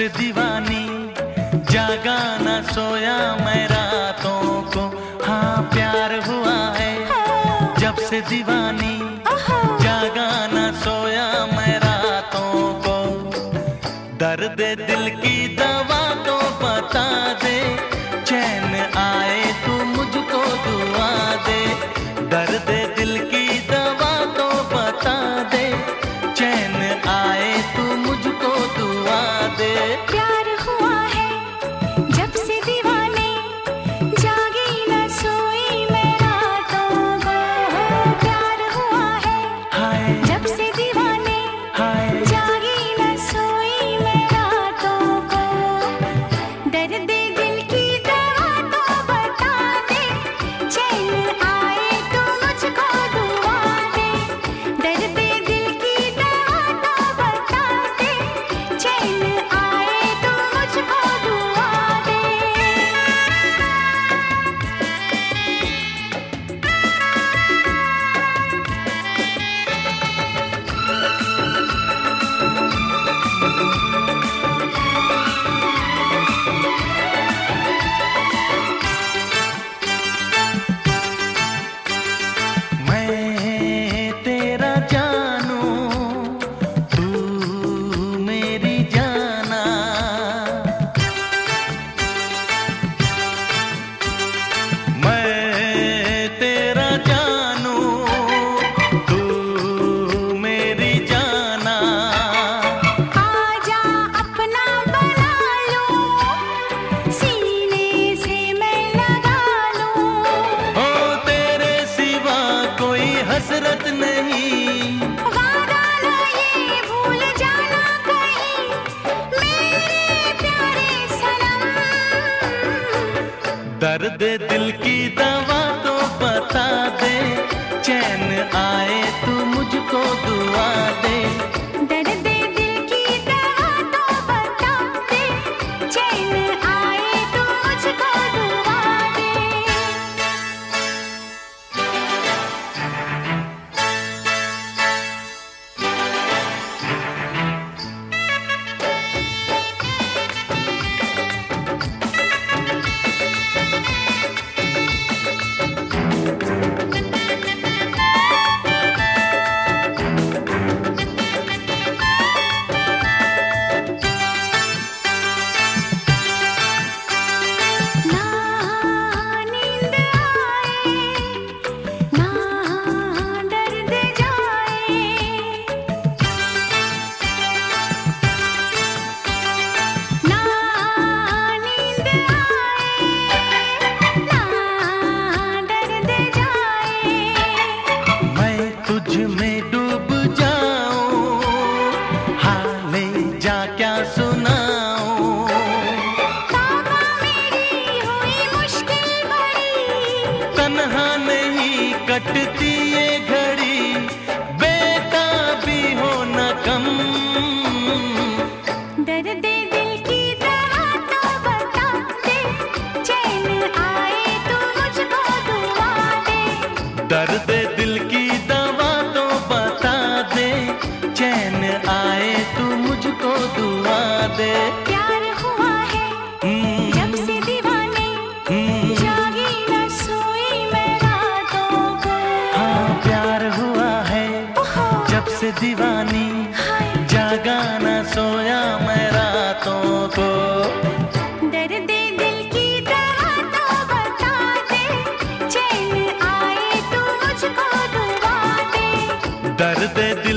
से दीवानी, जागा न सोया मैं रातों को। हाँ प्यार हुआ है जब से दीवानी, जागा न सोया मैं रातों को। दर्द दिल की दवा तो बता दे, चैन आए तू मुझको दुआ दे। दर्द दिल की दवा तो बता दे, चैन आए तू मुझको दुआ दे। प्यार हुआ है जब से दीवाने, जागी न सोई मैं रातों को। प्यार हुआ है हाय जब से दीवाने, हाय जागी न सोई मैं रातों को। दर्द दिल की दवा तो बता दे, चैन आए तो मुझको दुआ दे। दर्द दिल की दवा तो बता दे, चैन आए तो मुझको दुआ दे। मैं तेरा जानू, तू मेरी जाना। मैं तेरा जानू, तू मेरी जाना। आजा अपना बना लो, सीने से मैं लगा लूं। ओ तेरे सिवा कोई हसरत नहीं, वादा ना ये भूल जाना कहीं, मेरे प्यारे सनम। दर्द दिल की दवा तो बता दे, चैन आए तू मुझको दुआ दे। दर्द दिल की दवा तो बता दे, चैन आए तो मुझको दुआ दे। ना नींद आए, ना दर्द जाए। ना नींद आए, ना दर्द जाए। मैं तुझ में डूब जाऊं, हाले जा क्या सुनाऊं। तौबा मेरी हुई मुश्किल बड़ी, तन्हा नहीं कटती ये घड़ी, बेटा भी हो न कम। दर्द दिल की दवा तो बता दे, चैन आए तो मुझको दुआ दे। दर्द दिल की दवा तो बता दे, चैन आए तू मुझको दुआ दे। प्यार हुआ है जब से दीवाने, जागी न सोई मैं रातों को। हाँ प्यार हुआ है ओहो जब से दीवानी, हाय जागा न सोया मैं रातों को। दर्द दिल की दवा तो बता दे, चैन आए तो मुझको दुआ दे। दर्द दिल